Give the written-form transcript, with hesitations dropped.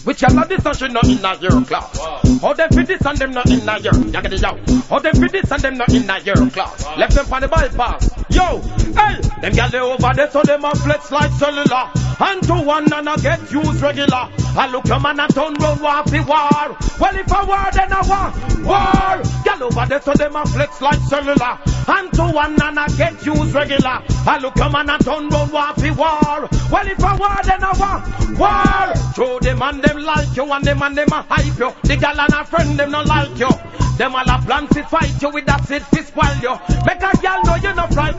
Which y'all this and she not in a your class. How them fit this and them not in a your. You get it out. How them fit this and them not in a your class. Left them for the bypass. Yo, hey, them gyal they over there so them a flex like cellular. And to one and I get used regular. I look your man and turn round war fi war. Well if a war then a war. War. Gyal over there so them a flex like cellular. And to one and I get used regular. I look your man and turn round war fi war. Well if a war then a war. War. Show them and them like you and them a hype you. The gyal and a friend them not like you. Them all a plan to fight you with that seed fi spoil you. Make a gyal know you no fright.